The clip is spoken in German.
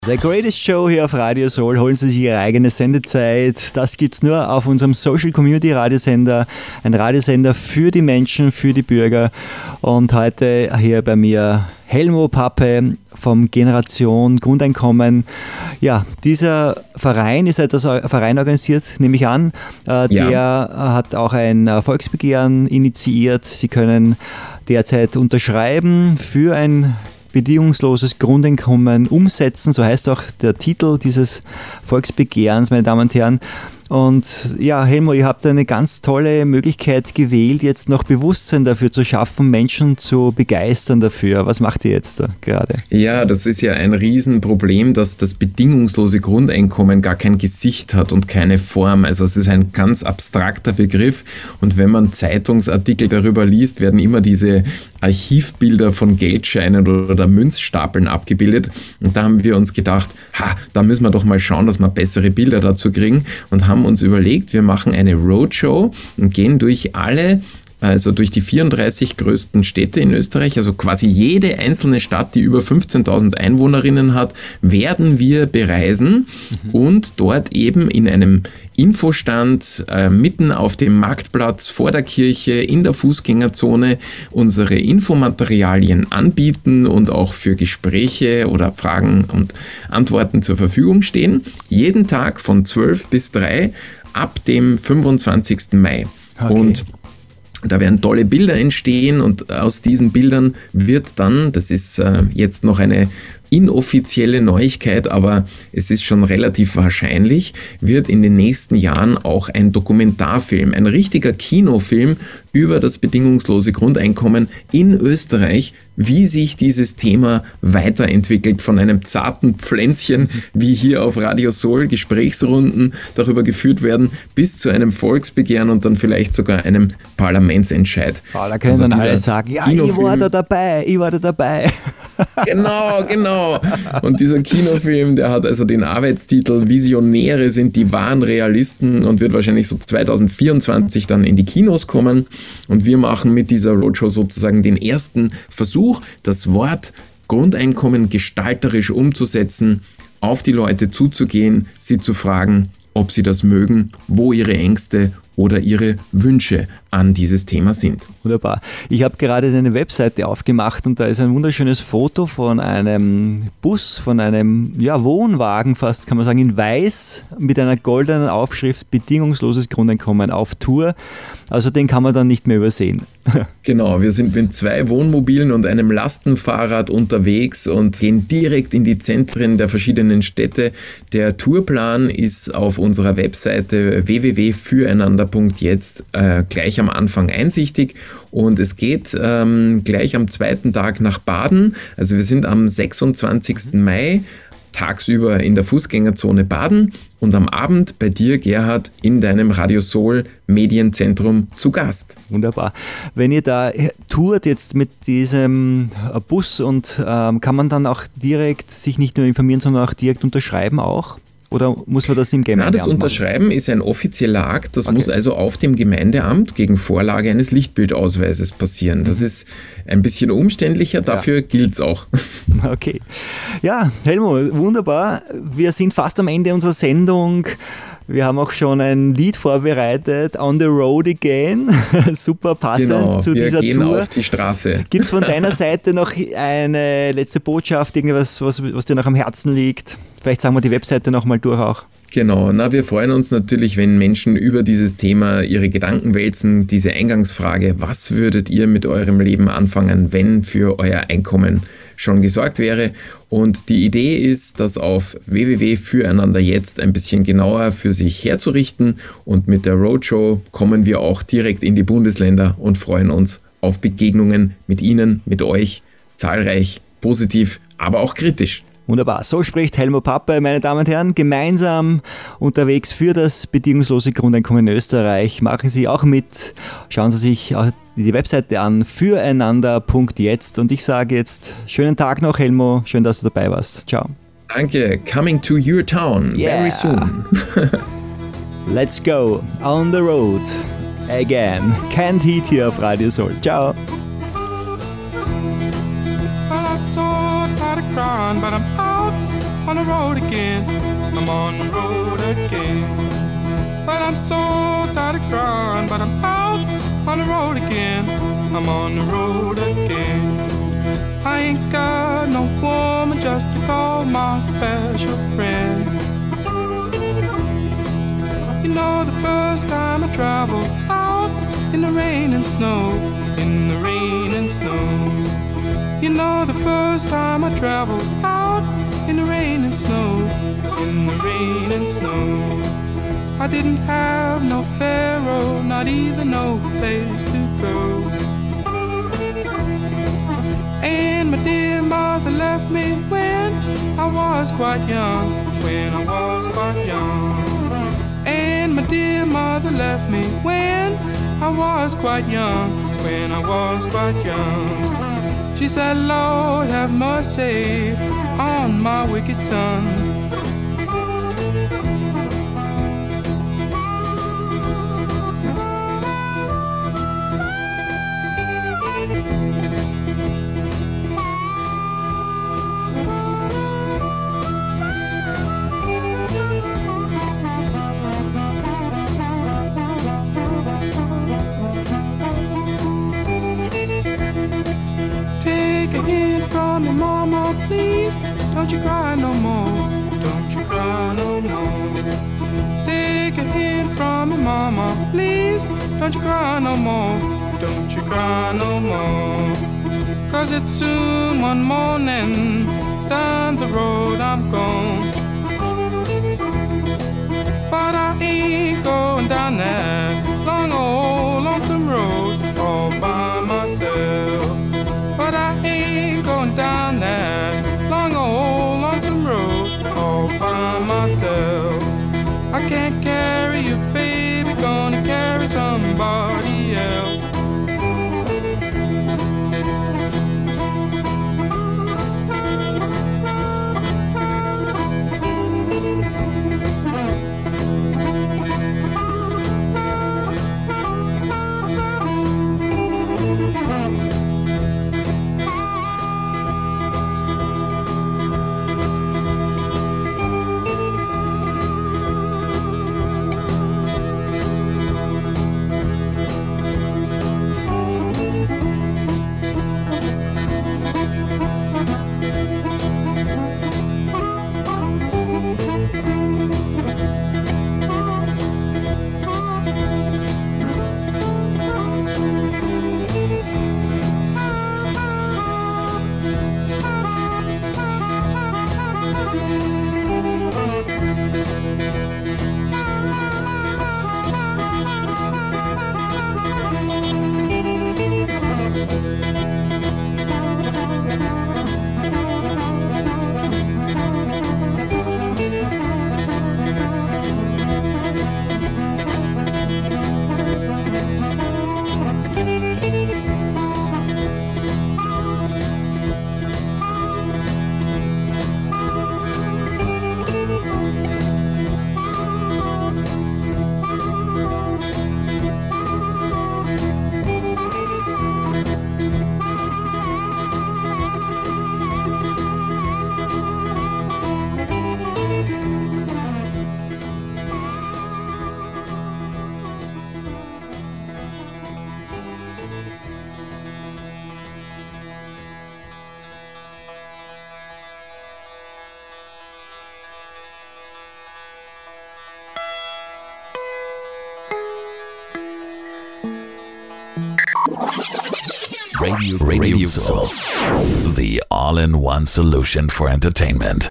The Greatest Show hier auf Radio Soul. Holen Sie sich Ihre eigene Sendezeit. Das gibt's nur auf unserem Social Community Radiosender. Ein Radiosender für die Menschen, für die Bürger. Und heute hier bei mir Helmo Pappe vom Generation Grundeinkommen. Ja, dieser Verein ist etwas Verein organisiert, nehme ich an. Der hat auch ein Volksbegehren initiiert. Sie können derzeit unterschreiben für ein bedingungsloses Grundeinkommen umsetzen, so heißt auch der Titel dieses Volksbegehrens, meine Damen und Herren. Und ja, Helmo, ihr habt eine ganz tolle Möglichkeit gewählt, jetzt noch Bewusstsein dafür zu schaffen, Menschen zu begeistern dafür. Was macht ihr jetzt da gerade? Ja, das ist ja ein Riesenproblem, dass das bedingungslose Grundeinkommen gar kein Gesicht hat und keine Form. Also es ist ein ganz abstrakter Begriff und wenn man Zeitungsartikel darüber liest, werden immer diese Archivbilder von Geldscheinen oder Münzstapeln abgebildet. Und da haben wir uns gedacht, da müssen wir doch mal schauen, dass wir bessere Bilder dazu kriegen und haben uns überlegt, wir machen eine Roadshow und gehen durch die 34 größten Städte in Österreich, also quasi jede einzelne Stadt, die über 15.000 Einwohnerinnen hat, werden wir bereisen und dort eben in einem Infostand mitten auf dem Marktplatz vor der Kirche in der Fußgängerzone unsere Infomaterialien anbieten und auch für Gespräche oder Fragen und Antworten zur Verfügung stehen. Jeden Tag von 12 bis 3 ab dem 25. Mai. Okay. Und da werden tolle Bilder entstehen und aus diesen Bildern wird dann, das ist jetzt noch eine inoffizielle Neuigkeit, aber es ist schon relativ wahrscheinlich, wird in den nächsten Jahren auch ein Dokumentarfilm, ein richtiger Kinofilm über das bedingungslose Grundeinkommen in Österreich, wie sich dieses Thema weiterentwickelt von einem zarten Pflänzchen, wie hier auf Radio Soul Gesprächsrunden darüber geführt werden, bis zu einem Volksbegehren und dann vielleicht sogar einem Parlamentsentscheid. Da können dann alle sagen, ja, ich war da dabei. Genau. Und dieser Kinofilm, der hat also den Arbeitstitel Visionäre sind die wahren Realisten und wird wahrscheinlich so 2024 dann in die Kinos kommen. Und wir machen mit dieser Roadshow sozusagen den ersten Versuch, das Wort Grundeinkommen gestalterisch umzusetzen, auf die Leute zuzugehen, sie zu fragen, ob sie das mögen, wo ihre Ängste oder ihre Wünsche an dieses Thema sind. Wunderbar. Ich habe gerade eine Webseite aufgemacht und da ist ein wunderschönes Foto von einem Bus, von einem Wohnwagen fast, kann man sagen, in weiß mit einer goldenen Aufschrift bedingungsloses Grundeinkommen auf Tour. Also den kann man dann nicht mehr übersehen. Genau, wir sind mit 2 Wohnmobilen und einem Lastenfahrrad unterwegs und gehen direkt in die Zentren der verschiedenen Städte. Der Tourplan ist auf unserer Webseite www.füreinander.jetzt gleich am Anfang einsichtig und es geht gleich am 2. Tag nach Baden. Also wir sind am 26. Mai tagsüber in der Fußgängerzone Baden und am Abend bei dir, Gerhard, in deinem Radio Soul Medienzentrum zu Gast. Wunderbar. Wenn ihr da tourt jetzt mit diesem Bus und kann man dann auch direkt sich nicht nur informieren, sondern auch direkt unterschreiben auch? Oder muss man das im Gemeindeamt das Unterschreiben machen? Ist ein offizieller Akt. Das muss also auf dem Gemeindeamt gegen Vorlage eines Lichtbildausweises passieren. Das ist ein bisschen umständlicher, dafür gilt es auch. Okay. Ja, Helmo, wunderbar. Wir sind fast am Ende unserer Sendung. Wir haben auch schon ein Lied vorbereitet, On the Road Again. Super passend zu dieser Tour. Wir gehen auf die Straße. Gibt es von deiner Seite noch eine letzte Botschaft, irgendwas, was dir noch am Herzen liegt? Vielleicht sagen wir die Webseite nochmal durch auch. Genau, wir freuen uns natürlich, wenn Menschen über dieses Thema ihre Gedanken wälzen. Diese Eingangsfrage, was würdet ihr mit eurem Leben anfangen, wenn für euer Einkommen schon gesorgt wäre? Und die Idee ist, das auf www.füreinander jetzt ein bisschen genauer für sich herzurichten. Und mit der Roadshow kommen wir auch direkt in die Bundesländer und freuen uns auf Begegnungen mit Ihnen, mit euch, zahlreich, positiv, aber auch kritisch. Wunderbar. So spricht Helmo Pappe, meine Damen und Herren, gemeinsam unterwegs für das bedingungslose Grundeinkommen in Österreich. Machen Sie auch mit. Schauen Sie sich die Webseite an, füreinander.jetzt. Und ich sage jetzt, schönen Tag noch, Helmo. Schön, dass du dabei warst. Ciao. Danke. Coming to your town very soon. Let's go on the road again. Can't Heat hier auf Radio Soul. Ciao. Crying, but I'm out on the road again. I'm on the road again. But I'm so tired of crying, but I'm out on the road again. I'm on the road again. I ain't got no woman just to call my special friend. You know the first time I traveled out in the rain and snow, in the rain and snow. You know the first time I traveled out in the rain and snow, in the rain and snow. I didn't have no pharaoh, not even no place to go. And my dear mother left me when I was quite young, when I was quite young. And my dear mother left me when I was quite young, when I was quite young. She said, Lord, have mercy on my wicked son. Take a hint from your mama, please. Don't you cry no more. Don't you cry no more. Take a hint from your mama, please. Don't you cry no more. Don't you cry no more. 'Cause it's soon one morning. Down the road I'm gone. But I ain't going down that long old lonesome road all by myself. But I ain't going down that long old lonesome road all by myself. I can't carry you, baby, gonna carry somebody else. Radio Soul, the all-in-one solution for entertainment.